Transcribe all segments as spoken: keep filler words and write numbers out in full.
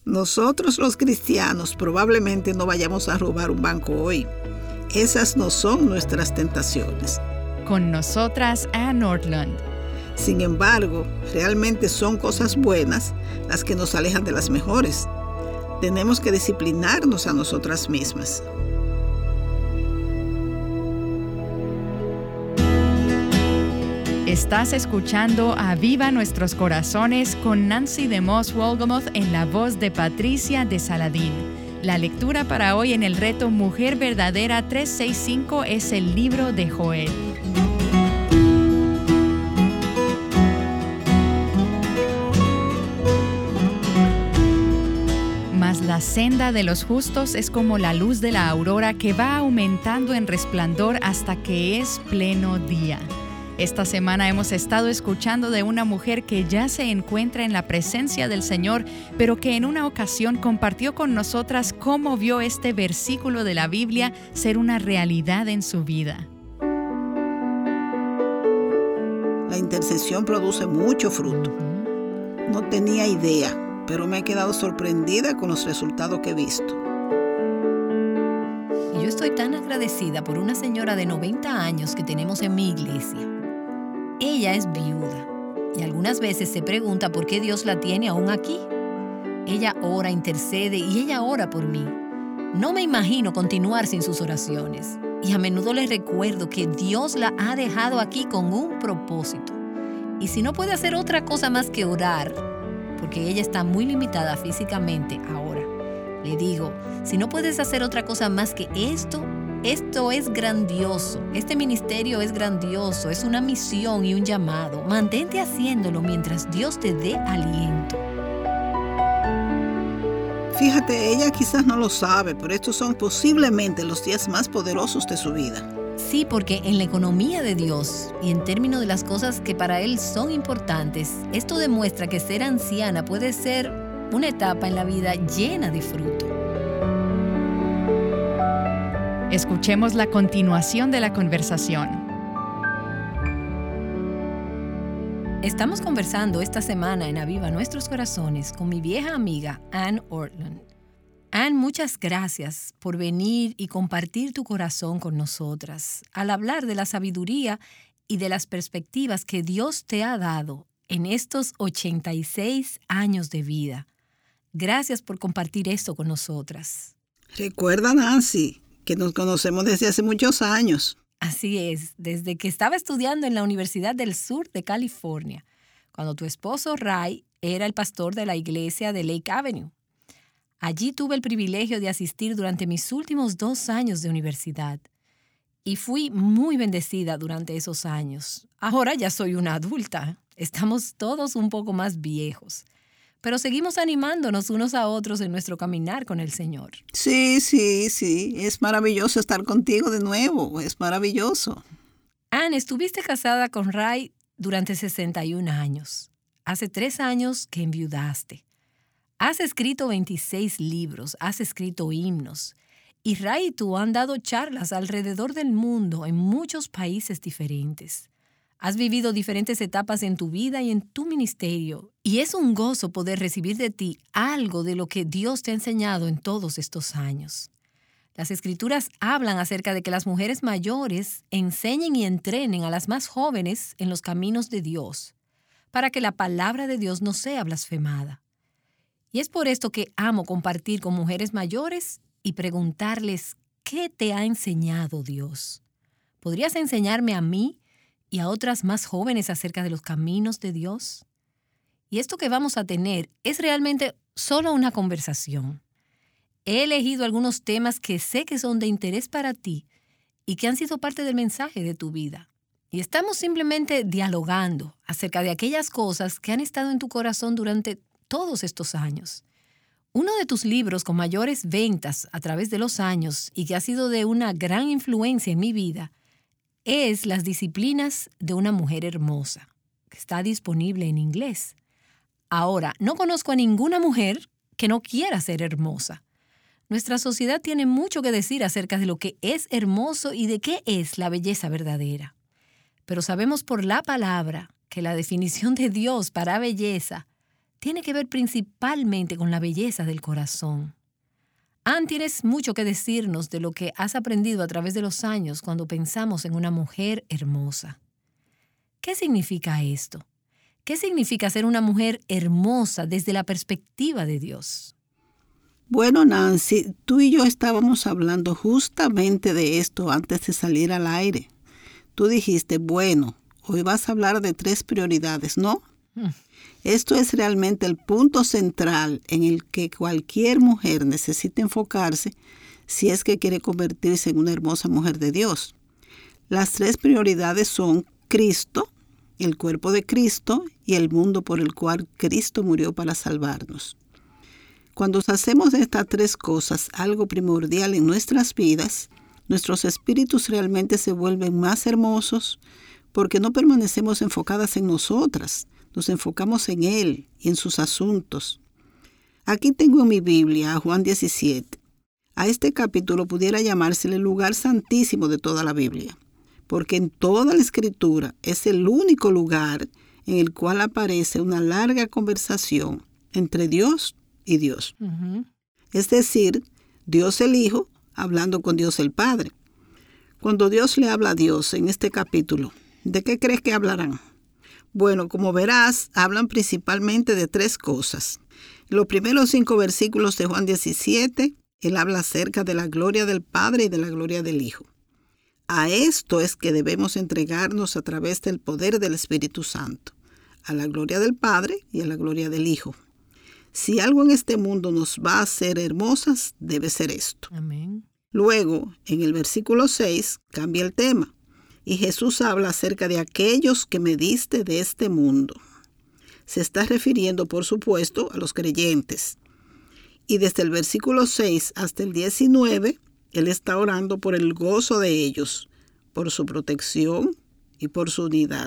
Nosotros los cristianos probablemente no vayamos a robar un banco hoy. Esas no son nuestras tentaciones. Con nosotras, Anne Ortlund. Sin embargo, realmente son cosas buenas las que nos alejan de las mejores. Tenemos que disciplinarnos a nosotras mismas. Estás escuchando Aviva Nuestros Corazones con Nancy DeMoss Wolgemuth en la voz de Patricia de Saladín. La lectura para hoy en el reto Mujer Verdadera trescientos sesenta y cinco es el libro de Joel. Mas la senda de los justos es como la luz de la aurora que va aumentando en resplandor hasta que es pleno día. Esta semana hemos estado escuchando de una mujer que ya se encuentra en la presencia del Señor, pero que en una ocasión compartió con nosotras cómo vio este versículo de la Biblia ser una realidad en su vida. La intercesión produce mucho fruto. No tenía idea, pero me he quedado sorprendida con los resultados que he visto. Yo estoy tan agradecida por una señora de noventa años que tenemos en mi iglesia. Ella es viuda y algunas veces se pregunta por qué Dios la tiene aún aquí. Ella ora, intercede y ella ora por mí. No me imagino continuar sin sus oraciones y a menudo le recuerdo que Dios la ha dejado aquí con un propósito. Y si no puede hacer otra cosa más que orar, porque ella está muy limitada físicamente ahora, le digo, si no puedes hacer otra cosa más que esto, esto es grandioso. Este ministerio es grandioso. Es una misión y un llamado. Mantente haciéndolo mientras Dios te dé aliento. Fíjate, ella quizás no lo sabe, pero estos son posiblemente los días más poderosos de su vida. Sí, porque en la economía de Dios y en términos de las cosas que para Él son importantes, esto demuestra que ser anciana puede ser una etapa en la vida llena de fruto. Escuchemos la continuación de la conversación. Estamos conversando esta semana en Aviva Nuestros Corazones con mi vieja amiga Anne Ortlund. Anne, muchas gracias por venir y compartir tu corazón con nosotras al hablar de la sabiduría y de las perspectivas que Dios te ha dado en estos ochenta y seis años de vida. Gracias por compartir esto con nosotras. Recuerda, Nancy, que nos conocemos desde hace muchos años. Así es, desde que estaba estudiando en la Universidad del Sur de California, cuando tu esposo Ray era el pastor de la iglesia de Lake Avenue. Allí tuve el privilegio de asistir durante mis últimos dos años de universidad y fui muy bendecida durante esos años. Ahora ya soy una adulta, estamos todos un poco más viejos. Pero seguimos animándonos unos a otros en nuestro caminar con el Señor. Sí, sí, sí. Es maravilloso estar contigo de nuevo. Es maravilloso. Anne, estuviste casada con Ray durante sesenta y un años. Hace tres años que enviudaste. Has escrito veintiséis libros, has escrito himnos. Y Ray y tú han dado charlas alrededor del mundo en muchos países diferentes. Has vivido diferentes etapas en tu vida y en tu ministerio, y es un gozo poder recibir de ti algo de lo que Dios te ha enseñado en todos estos años. Las Escrituras hablan acerca de que las mujeres mayores enseñen y entrenen a las más jóvenes en los caminos de Dios, para que la palabra de Dios no sea blasfemada. Y es por esto que amo compartir con mujeres mayores y preguntarles, ¿qué te ha enseñado Dios? ¿Podrías enseñarme a mí y a otras más jóvenes acerca de los caminos de Dios? Y esto que vamos a tener es realmente solo una conversación. He elegido algunos temas que sé que son de interés para ti y que han sido parte del mensaje de tu vida. Y estamos simplemente dialogando acerca de aquellas cosas que han estado en tu corazón durante todos estos años. Uno de tus libros con mayores ventas a través de los años y que ha sido de una gran influencia en mi vida es Las disciplinas de una mujer hermosa, que está disponible en inglés. Ahora, no conozco a ninguna mujer que no quiera ser hermosa. Nuestra sociedad tiene mucho que decir acerca de lo que es hermoso y de qué es la belleza verdadera. Pero sabemos por la palabra que la definición de Dios para belleza tiene que ver principalmente con la belleza del corazón. Ann, tienes mucho que decirnos de lo que has aprendido a través de los años cuando pensamos en una mujer hermosa. ¿Qué significa esto? ¿Qué significa ser una mujer hermosa desde la perspectiva de Dios? Bueno, Nancy, tú y yo estábamos hablando justamente de esto antes de salir al aire. Tú dijiste, bueno, hoy vas a hablar de tres prioridades, ¿no? Mm. Esto es realmente el punto central en el que cualquier mujer necesita enfocarse si es que quiere convertirse en una hermosa mujer de Dios. Las tres prioridades son Cristo, el cuerpo de Cristo y el mundo por el cual Cristo murió para salvarnos. Cuando hacemos de estas tres cosas algo primordial en nuestras vidas, nuestros espíritus realmente se vuelven más hermosos porque no permanecemos enfocadas en nosotras, nos enfocamos en Él y en sus asuntos. Aquí tengo en mi Biblia a Juan diecisiete. A este capítulo pudiera llamársele el lugar santísimo de toda la Biblia, porque en toda la Escritura es el único lugar en el cual aparece una larga conversación entre Dios y Dios. Uh-huh. Es decir, Dios el Hijo hablando con Dios el Padre. Cuando Dios le habla a Dios en este capítulo, ¿de qué crees que hablarán? Bueno, como verás, hablan principalmente de tres cosas. En los primeros cinco versículos de Juan diecisiete, él habla acerca de la gloria del Padre y de la gloria del Hijo. A esto es que debemos entregarnos a través del poder del Espíritu Santo, a la gloria del Padre y a la gloria del Hijo. Si algo en este mundo nos va a hacer hermosas, debe ser esto. Amén. Luego, en el versículo seis, cambia el tema. Y Jesús habla acerca de aquellos que me diste de este mundo. Se está refiriendo, por supuesto, a los creyentes. Y desde el versículo seis hasta el diecinueve, Él está orando por el gozo de ellos, por su protección y por su unidad.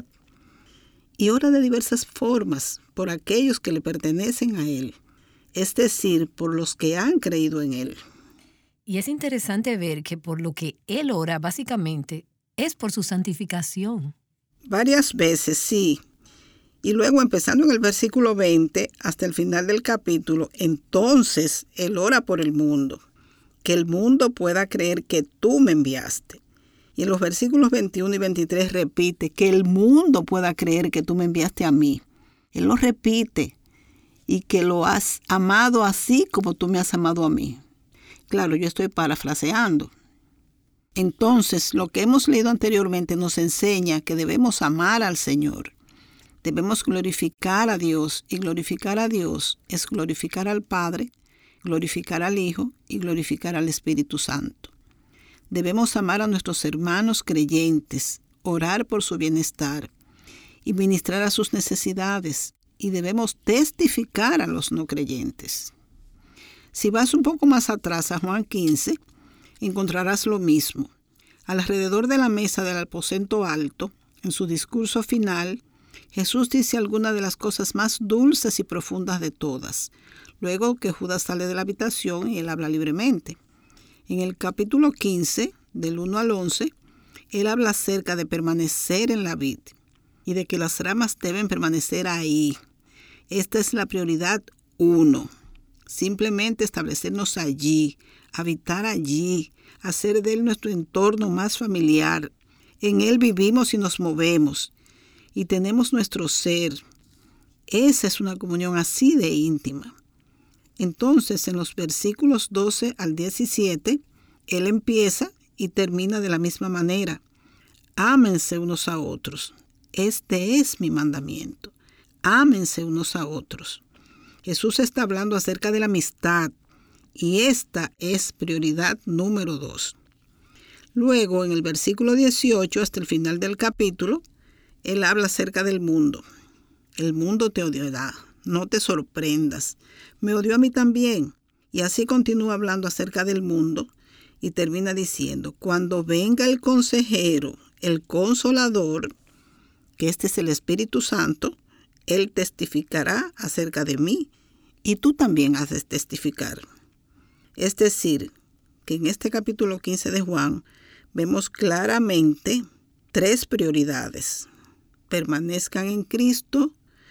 Y ora de diversas formas por aquellos que le pertenecen a Él, es decir, por los que han creído en Él. Y es interesante ver que por lo que Él ora, básicamente, es por su santificación. Varias veces, sí. Y luego, empezando en el versículo veinte hasta el final del capítulo, entonces Él ora por el mundo, que el mundo pueda creer que tú me enviaste. Y en los versículos veintiuno y veintitrés repite que el mundo pueda creer que tú me enviaste a mí. Él lo repite, y que lo has amado así como tú me has amado a mí. Claro, yo estoy parafraseando. Entonces, lo que hemos leído anteriormente nos enseña que debemos amar al Señor. Debemos glorificar a Dios, y glorificar a Dios es glorificar al Padre, glorificar al Hijo y glorificar al Espíritu Santo. Debemos amar a nuestros hermanos creyentes, orar por su bienestar y ministrar a sus necesidades, y debemos testificar a los no creyentes. Si vas un poco más atrás a Juan quince, encontrarás lo mismo. Alrededor de la mesa del aposento alto, en su discurso final, Jesús dice algunas de las cosas más dulces y profundas de todas, luego que Judas sale de la habitación y él habla libremente. En el capítulo quince, del uno al once, él habla acerca de permanecer en la vid y de que las ramas deben permanecer ahí. Esta es la prioridad uno. Simplemente establecernos allí, habitar allí, hacer de él nuestro entorno más familiar. En él vivimos y nos movemos y tenemos nuestro ser. Esa es una comunión así de íntima. Entonces, en los versículos doce al diecisiete, él empieza y termina de la misma manera. Ámense unos a otros. Este es mi mandamiento. Ámense unos a otros. Jesús está hablando acerca de la amistad y esta es prioridad número dos. Luego, en el versículo dieciocho hasta el final del capítulo, él habla acerca del mundo. El mundo te odiará, no te sorprendas. Me odió a mí también. Y así continúa hablando acerca del mundo y termina diciendo, cuando venga el consejero, el consolador, que este es el Espíritu Santo, él testificará acerca de mí y tú también has de testificar. Es decir, que en este capítulo quince de Juan vemos claramente tres prioridades. Permanezcan en Cristo,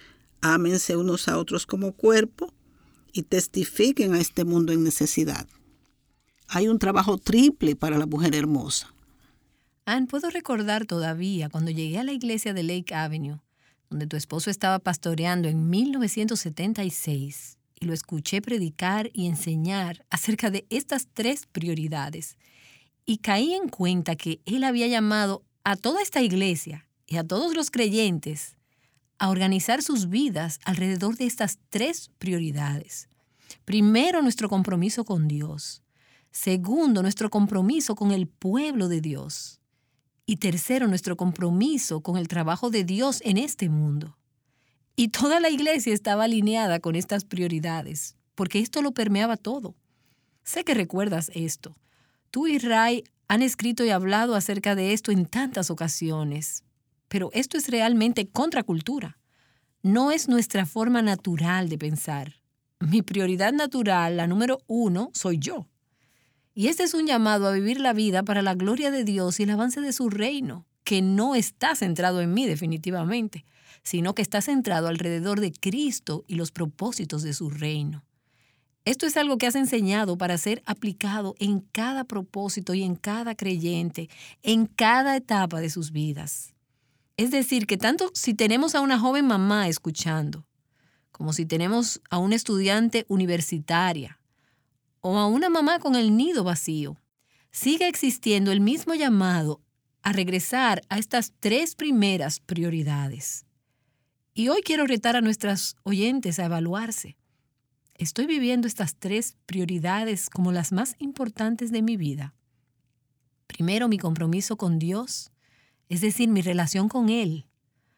Ámense unos a otros como cuerpo y testifiquen a este mundo en necesidad. Hay un trabajo triple para la mujer hermosa. Ann, puedo recordar todavía cuando llegué a la iglesia de Lake Avenue, donde tu esposo estaba pastoreando en mil novecientos setenta y seis, y lo escuché predicar y enseñar acerca de estas tres prioridades. Y caí en cuenta que él había llamado a toda esta iglesia y a todos los creyentes a organizar sus vidas alrededor de estas tres prioridades. Primero, nuestro compromiso con Dios. Segundo, nuestro compromiso con el pueblo de Dios. Y tercero, nuestro compromiso con el trabajo de Dios en este mundo. Y toda la iglesia estaba alineada con estas prioridades, porque esto lo permeaba todo. Sé que recuerdas esto. Tú y Ray han escrito y hablado acerca de esto en tantas ocasiones, pero esto es realmente contracultura. No es nuestra forma natural de pensar. Mi prioridad natural, la número uno, soy yo. Y este es un llamado a vivir la vida para la gloria de Dios y el avance de su reino, que no está centrado en mí definitivamente, sino que está centrado alrededor de Cristo y los propósitos de su reino. Esto es algo que has enseñado para ser aplicado en cada propósito y en cada creyente, en cada etapa de sus vidas. Es decir, que tanto si tenemos a una joven mamá escuchando, como si tenemos a una estudiante universitaria, o a una mamá con el nido vacío, sigue existiendo el mismo llamado a regresar a estas tres primeras prioridades. Y hoy quiero retar a nuestras oyentes a evaluarse. ¿Estoy viviendo estas tres prioridades como las más importantes de mi vida? Primero, mi compromiso con Dios, es decir, mi relación con Él.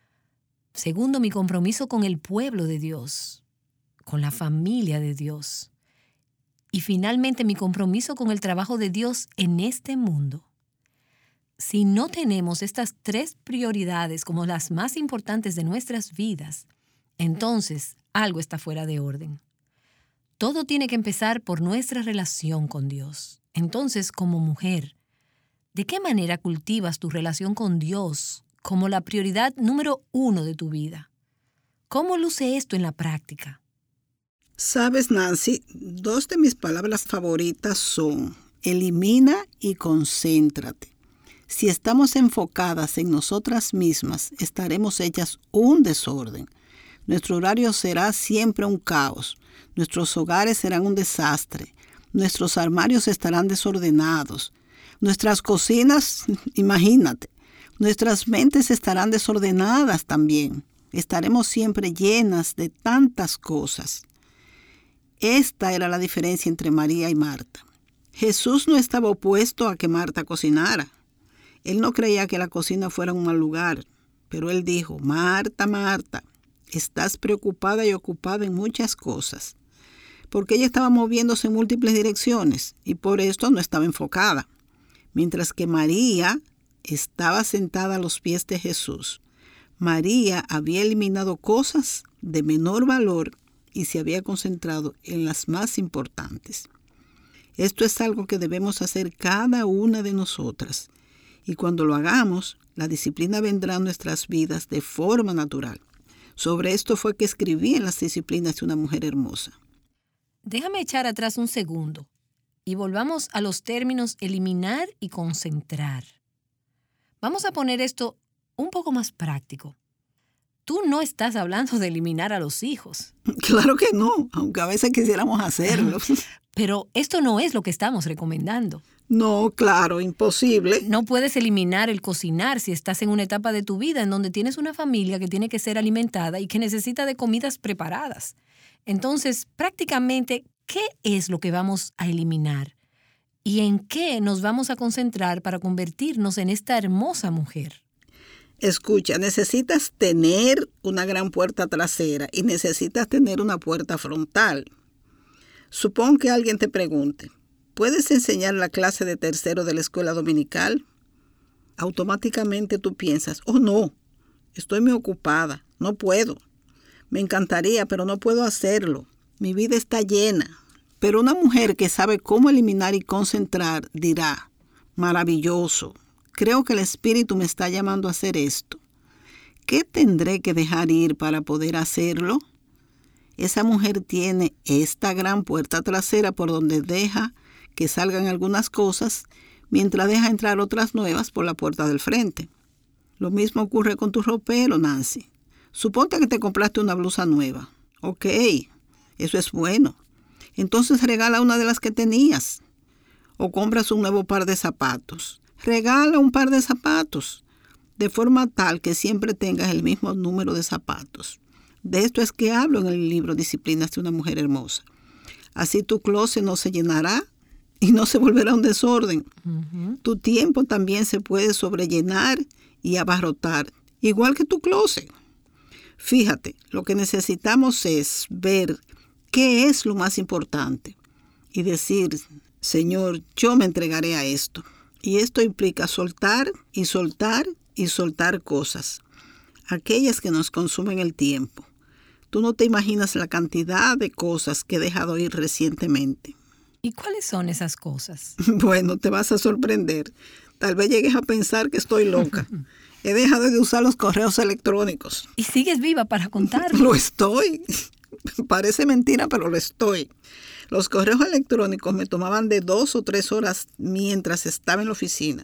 Segundo, mi compromiso con el pueblo de Dios, con la familia de Dios. Y finalmente, mi compromiso con el trabajo de Dios en este mundo. Si no tenemos estas tres prioridades como las más importantes de nuestras vidas, entonces algo está fuera de orden. Todo tiene que empezar por nuestra relación con Dios. Entonces, como mujer, ¿de qué manera cultivas tu relación con Dios como la prioridad número uno de tu vida? ¿Cómo luce esto en la práctica? Sabes, Nancy, dos de mis palabras favoritas son elimina y concéntrate. Si estamos enfocadas en nosotras mismas, estaremos hechas un desorden. Nuestro horario será siempre un caos. Nuestros hogares serán un desastre. Nuestros armarios estarán desordenados. Nuestras cocinas, imagínate. Nuestras mentes estarán desordenadas también. Estaremos siempre llenas de tantas cosas. Esta era la diferencia entre María y Marta. Jesús no estaba opuesto a que Marta cocinara. Él no creía que la cocina fuera un mal lugar, pero él dijo, Marta, Marta, estás preocupada y ocupada en muchas cosas, porque ella estaba moviéndose en múltiples direcciones y por esto no estaba enfocada. Mientras que María estaba sentada a los pies de Jesús. María había eliminado cosas de menor valor y se había concentrado en las más importantes. Esto es algo que debemos hacer cada una de nosotras. Y cuando lo hagamos, la disciplina vendrá a nuestras vidas de forma natural. Sobre esto fue que escribí en las disciplinas de una mujer hermosa. Déjame echar atrás un segundo y volvamos a los términos eliminar y concentrar. Vamos a poner esto un poco más práctico. Tú no estás hablando de eliminar a los hijos. Claro que no, aunque a veces quisiéramos hacerlo. Pero esto no es lo que estamos recomendando. No, claro, imposible. No puedes eliminar el cocinar si estás en una etapa de tu vida en donde tienes una familia que tiene que ser alimentada y que necesita de comidas preparadas. Entonces, prácticamente, ¿qué es lo que vamos a eliminar? ¿Y en qué nos vamos a concentrar para convertirnos en esta hermosa mujer? Escucha, necesitas tener una gran puerta trasera y necesitas tener una puerta frontal. Supón que alguien te pregunte, ¿puedes enseñar la clase de tercero de la escuela dominical? Automáticamente tú piensas, oh no, estoy muy ocupada, no puedo. Me encantaría, pero no puedo hacerlo. Mi vida está llena. Pero una mujer que sabe cómo eliminar y concentrar dirá, maravilloso. Creo que el Espíritu me está llamando a hacer esto. qué tendré que dejar ir para poder hacerlo? Esa mujer tiene esta gran puerta trasera por donde deja que salgan algunas cosas, mientras deja entrar otras nuevas por la puerta del frente. Lo mismo ocurre con tu ropero, Nancy. Suponte que te compraste una blusa nueva. Ok, eso es bueno. Entonces regala una de las que tenías. O compras un nuevo par de zapatos. Regala un par de zapatos, de forma tal que siempre tengas el mismo número de zapatos. De esto es que hablo en el libro Disciplinas de una mujer hermosa. Así tu closet no se llenará y no se volverá un desorden. Uh-huh. Tu tiempo también se puede sobrellenar y abarrotar, igual que tu closet. Fíjate, lo que necesitamos es ver qué es lo más importante y decir, Señor, yo me entregaré a esto. Y esto implica soltar y soltar y soltar cosas, aquellas que nos consumen el tiempo. Tú no te imaginas la cantidad de cosas que he dejado ir recientemente. ¿Y cuáles son esas cosas? Bueno, te vas a sorprender. Tal vez llegues a pensar que estoy loca. He dejado de usar los correos electrónicos. ¿Y sigues viva para contarlo? Lo estoy. Parece mentira, pero lo estoy. Los correos electrónicos me tomaban de dos o tres horas mientras estaba en la oficina.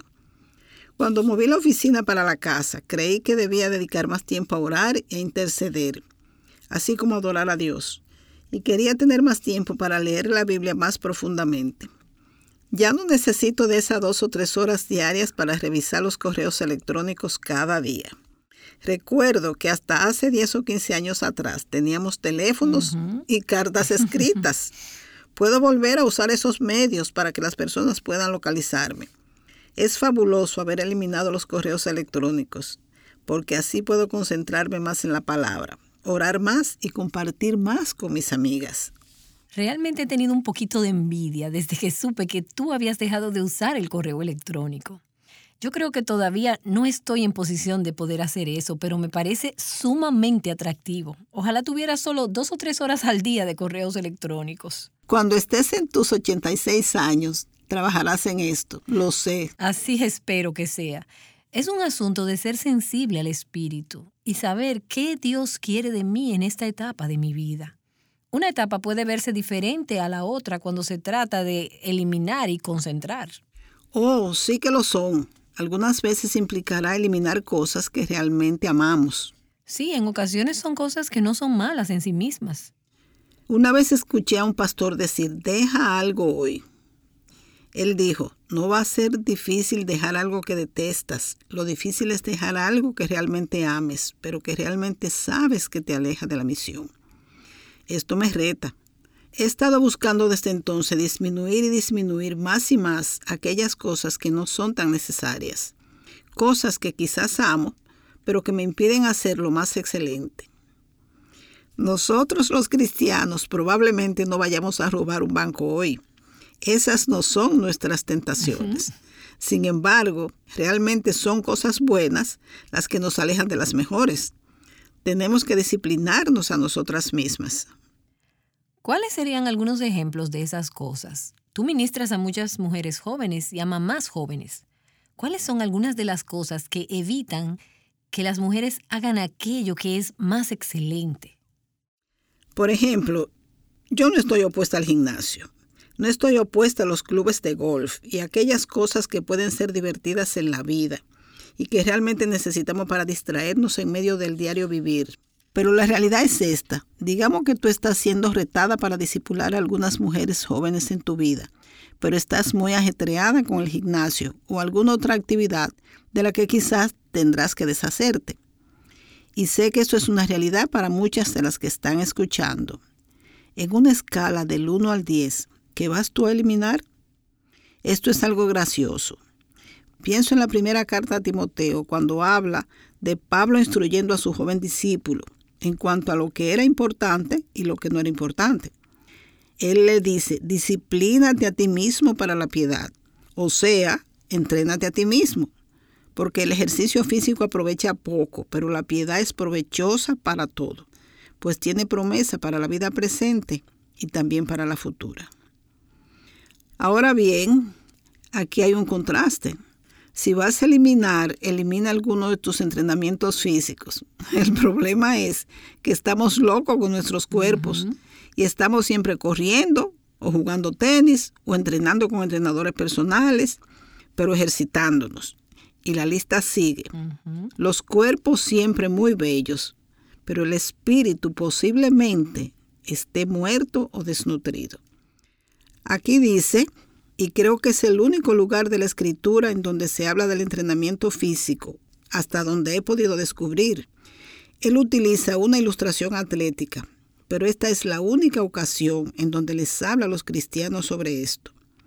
Cuando moví la oficina para la casa, creí que debía dedicar más tiempo a orar e interceder, así como a adorar a Dios. Y quería tener más tiempo para leer la Biblia más profundamente. Ya no necesito de esas dos o tres horas diarias para revisar los correos electrónicos cada día. Recuerdo que hasta hace diez o quince años atrás teníamos teléfonos uh-huh. y cartas escritas. Puedo volver a usar esos medios para que las personas puedan localizarme. Es fabuloso haber eliminado los correos electrónicos, porque así puedo concentrarme más en la palabra, orar más y compartir más con mis amigas. Realmente he tenido un poquito de envidia desde que supe que tú habías dejado de usar el correo electrónico. Yo creo que todavía no estoy en posición de poder hacer eso, pero me parece sumamente atractivo. Ojalá tuviera solo dos o tres horas al día de correos electrónicos. Cuando estés en tus ochenta y seis años, trabajarás en esto, lo sé. Así espero que sea. Es un asunto de ser sensible al espíritu y saber qué Dios quiere de mí en esta etapa de mi vida. Una etapa puede verse diferente a la otra cuando se trata de eliminar y concentrar. Oh, sí que lo son. Algunas veces implicará eliminar cosas que realmente amamos. Sí, en ocasiones son cosas que no son malas en sí mismas. Una vez escuché a un pastor decir, deja algo hoy. Él dijo, no va a ser difícil dejar algo que detestas. Lo difícil es dejar algo que realmente ames, pero que realmente sabes que te aleja de la misión. Esto me reta. He estado buscando desde entonces disminuir y disminuir más y más aquellas cosas que no son tan necesarias. Cosas que quizás amo, pero que me impiden hacerlo más excelente. Nosotros los cristianos probablemente no vayamos a robar un banco hoy. Esas no son nuestras tentaciones. Uh-huh. Sin embargo, realmente son cosas buenas las que nos alejan de las mejores. Tenemos que disciplinarnos a nosotras mismas. ¿Cuáles serían algunos ejemplos de esas cosas? Tú ministras a muchas mujeres jóvenes y a mamás jóvenes. ¿Cuáles son algunas de las cosas que evitan que las mujeres hagan aquello que es más excelente? Por ejemplo, yo no estoy opuesta al gimnasio. No estoy opuesta a los clubes de golf y a aquellas cosas que pueden ser divertidas en la vida y que realmente necesitamos para distraernos en medio del diario vivir. Pero la realidad es esta. Digamos que tú estás siendo retada para discipular a algunas mujeres jóvenes en tu vida, pero estás muy ajetreada con el gimnasio o alguna otra actividad de la que quizás tendrás que deshacerte. Y sé que esto es una realidad para muchas de las que están escuchando. En una escala del uno al diez, ¿qué vas tú a eliminar? Esto es algo gracioso. Pienso en la primera carta a Timoteo cuando habla de Pablo instruyendo a su joven discípulo en cuanto a lo que era importante y lo que no era importante. Él le dice, disciplínate a ti mismo para la piedad. O sea, entrénate a ti mismo. Porque el ejercicio físico aprovecha poco, pero la piedad es provechosa para todo, pues tiene promesa para la vida presente y también para la futura. Ahora bien, aquí hay un contraste. Si vas a eliminar, elimina alguno de tus entrenamientos físicos. El problema es que estamos locos con nuestros cuerpos uh-huh. y estamos siempre corriendo o jugando tenis o entrenando con entrenadores personales, pero ejercitándonos. Y la lista sigue. Uh-huh. Los cuerpos siempre muy bellos, pero el espíritu posiblemente esté muerto o desnutrido. Aquí dice, y creo que es el único lugar de la Escritura en donde se habla del entrenamiento físico, hasta donde he podido descubrir. Él utiliza una ilustración atlética, pero esta es la única ocasión en donde les habla a los cristianos sobre esto.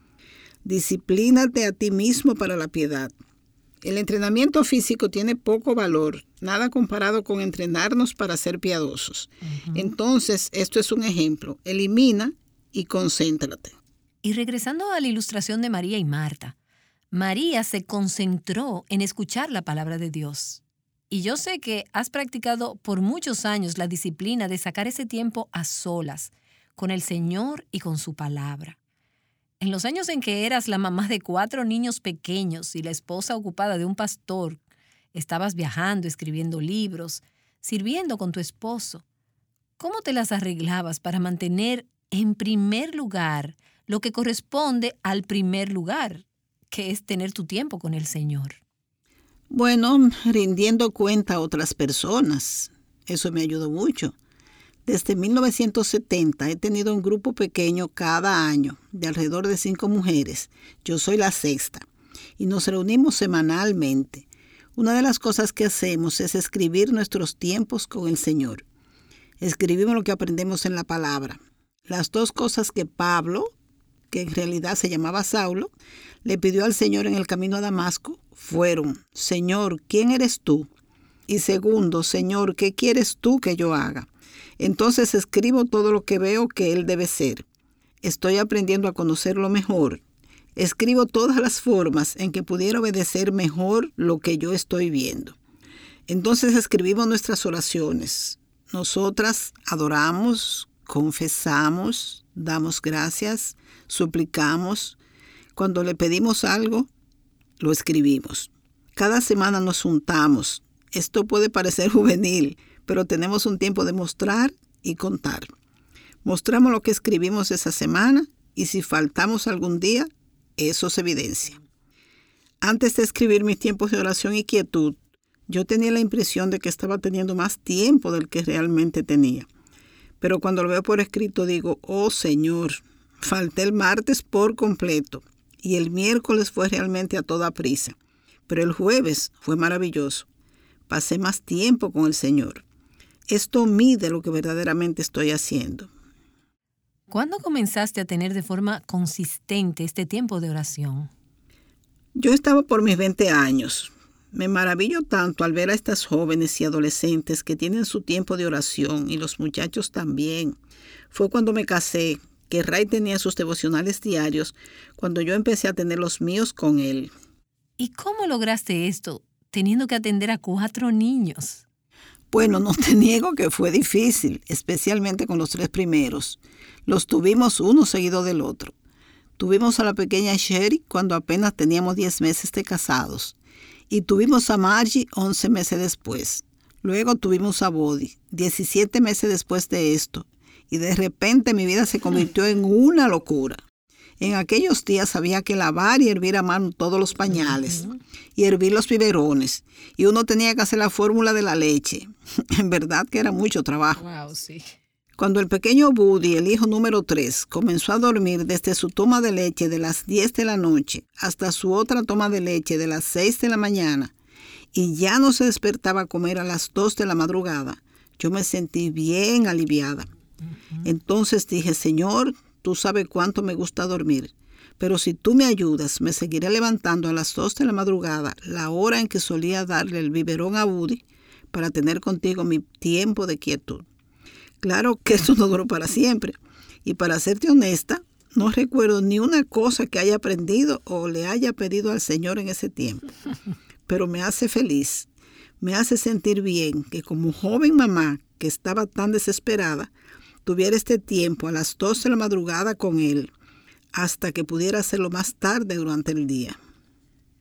Disciplínate a ti mismo para la piedad. El entrenamiento físico tiene poco valor, nada comparado con entrenarnos para ser piadosos. Uh-huh. Entonces, esto es un ejemplo. Elimina y concéntrate. Y regresando a la ilustración de María y Marta, María se concentró en escuchar la palabra de Dios. Y yo sé que has practicado por muchos años la disciplina de sacar ese tiempo a solas, con el Señor y con su palabra. En los años en que eras la mamá de cuatro niños pequeños y la esposa ocupada de un pastor, estabas viajando, escribiendo libros, sirviendo con tu esposo. ¿Cómo te las arreglabas para mantener en primer lugar lo que corresponde al primer lugar, que es tener tu tiempo con el Señor? Bueno, rindiendo cuenta a otras personas. Eso me ayudó mucho. Desde mil novecientos setenta he tenido un grupo pequeño cada año, de alrededor de cinco mujeres. Yo soy la sexta. Y nos reunimos semanalmente. Una de las cosas que hacemos es escribir nuestros tiempos con el Señor. Escribimos lo que aprendemos en la palabra. Las dos cosas que Pablo, que en realidad se llamaba Saulo, le pidió al Señor en el camino a Damasco, fueron: Señor, ¿quién eres tú? Y segundo, Señor, ¿qué quieres tú que yo haga? Entonces escribo todo lo que veo que Él debe ser. Estoy aprendiendo a conocerlo mejor. Escribo todas las formas en que pudiera obedecer mejor lo que yo estoy viendo. Entonces escribimos nuestras oraciones. Nosotras adoramos, confesamos, damos gracias, suplicamos. Cuando le pedimos algo, lo escribimos. Cada semana nos juntamos. Esto puede parecer juvenil, pero tenemos un tiempo de mostrar y contar. Mostramos lo que escribimos esa semana y si faltamos algún día, eso se evidencia. Antes de escribir mis tiempos de oración y quietud, yo tenía la impresión de que estaba teniendo más tiempo del que realmente tenía. Pero cuando lo veo por escrito digo, oh Señor, falté el martes por completo y el miércoles fue realmente a toda prisa. Pero el jueves fue maravilloso. Pasé más tiempo con el Señor. Esto mide lo que verdaderamente estoy haciendo. ¿Cuándo comenzaste a tener de forma consistente este tiempo de oración? Yo estaba por mis veinte años. Me maravillo tanto al ver a estas jóvenes y adolescentes que tienen su tiempo de oración y los muchachos también. Fue cuando me casé, que Ray tenía sus devocionales diarios, cuando yo empecé a tener los míos con él. ¿Y cómo lograste esto, teniendo que atender a cuatro niños? Bueno, no te niego que fue difícil, especialmente con los tres primeros. Los tuvimos uno seguido del otro. Tuvimos a la pequeña Sherry cuando apenas teníamos diez meses de casados. Y tuvimos a Margie once meses después. Luego tuvimos a Bodhi, diecisiete meses después de esto. Y de repente mi vida se convirtió en una locura. En aquellos días había que lavar y hervir a mano todos los pañales. Uh-huh. Y hervir los biberones. Y uno tenía que hacer la fórmula de la leche. En verdad que era mucho trabajo. Wow, sí. Cuando el pequeño Buddy, el hijo número tres, comenzó a dormir desde su toma de leche de las diez de la noche hasta su otra toma de leche de las seis de la mañana y ya no se despertaba a comer a las dos de la madrugada, yo me sentí bien aliviada. Uh-huh. Entonces dije, Señor, tú sabes cuánto me gusta dormir, pero si tú me ayudas, me seguiré levantando a las dos de la madrugada, la hora en que solía darle el biberón a Buddy, para tener contigo mi tiempo de quietud. Claro que eso no duró para siempre. Y para serte honesta, no recuerdo ni una cosa que haya aprendido o le haya pedido al Señor en ese tiempo. Pero me hace feliz, me hace sentir bien que como joven mamá que estaba tan desesperada, tuviera este tiempo a las dos de la madrugada con Él, hasta que pudiera hacerlo más tarde durante el día.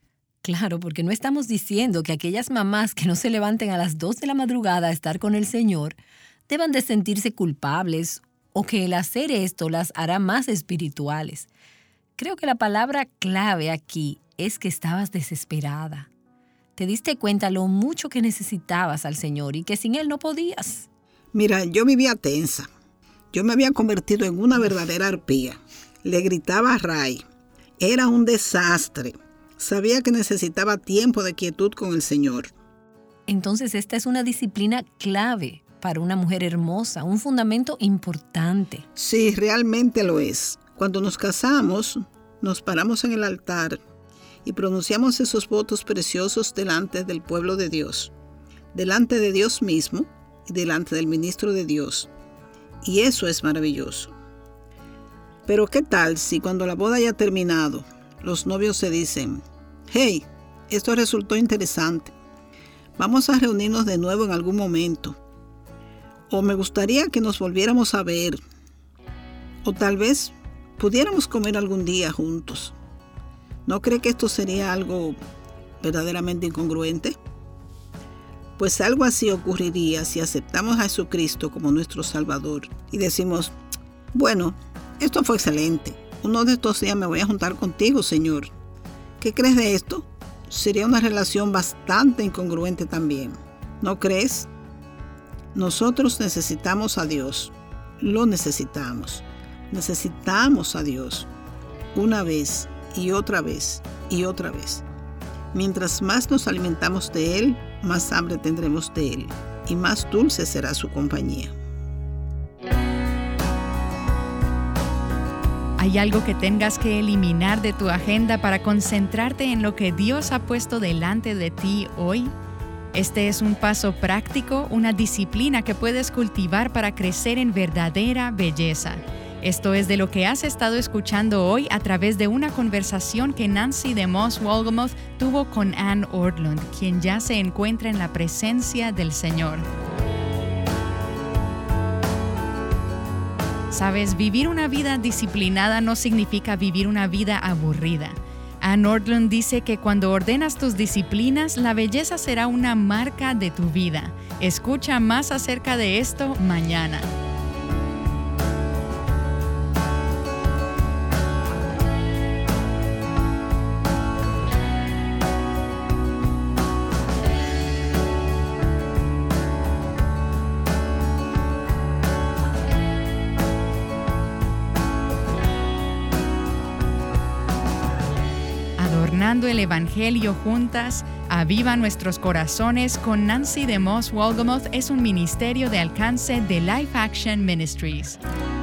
Claro, porque no estamos diciendo que aquellas mamás que no se levanten a las dos de la madrugada a estar con el Señor deban de sentirse culpables o que el hacer esto las hará más espirituales. Creo que la palabra clave aquí es que estabas desesperada. Te diste cuenta lo mucho que necesitabas al Señor y que sin Él no podías. Mira, yo vivía tensa. Yo me había convertido en una verdadera arpía. Le gritaba a Ray. Era un desastre. Sabía que necesitaba tiempo de quietud con el Señor. Entonces esta es una disciplina clave para una mujer hermosa, un fundamento importante. Sí, realmente lo es. Cuando nos casamos, nos paramos en el altar y pronunciamos esos votos preciosos delante del pueblo de Dios, delante de Dios mismo y delante del ministro de Dios. Y eso es maravilloso. Pero ¿qué tal si cuando la boda haya terminado, los novios se dicen, hey, esto resultó interesante, vamos a reunirnos de nuevo en algún momento, o me gustaría que nos volviéramos a ver, o tal vez pudiéramos comer algún día juntos? ¿No cree que esto sería algo verdaderamente incongruente? Pues algo así ocurriría si aceptamos a Jesucristo como nuestro Salvador y decimos, bueno, esto fue excelente. Uno de estos días me voy a juntar contigo, Señor. ¿Qué crees de esto? Sería una relación bastante incongruente también. ¿No crees? Nosotros necesitamos a Dios. Lo necesitamos. Necesitamos a Dios. Una vez y otra vez y otra vez. Mientras más nos alimentamos de Él, más hambre tendremos de Él y más dulce será su compañía. ¿Hay algo que tengas que eliminar de tu agenda para concentrarte en lo que Dios ha puesto delante de ti hoy? Este es un paso práctico, una disciplina que puedes cultivar para crecer en verdadera belleza. Esto es de lo que has estado escuchando hoy a través de una conversación que Nancy DeMoss Wolgemuth tuvo con Ann Ortlund, quien ya se encuentra en la presencia del Señor. Sabes, vivir una vida disciplinada no significa vivir una vida aburrida. Ann Ortlund dice que cuando ordenas tus disciplinas, la belleza será una marca de tu vida. Escucha más acerca de esto mañana. Adornando el Evangelio juntas, Aviva Nuestros Corazones con Nancy DeMoss Wolgemuth es un ministerio de alcance de Life Action Ministries.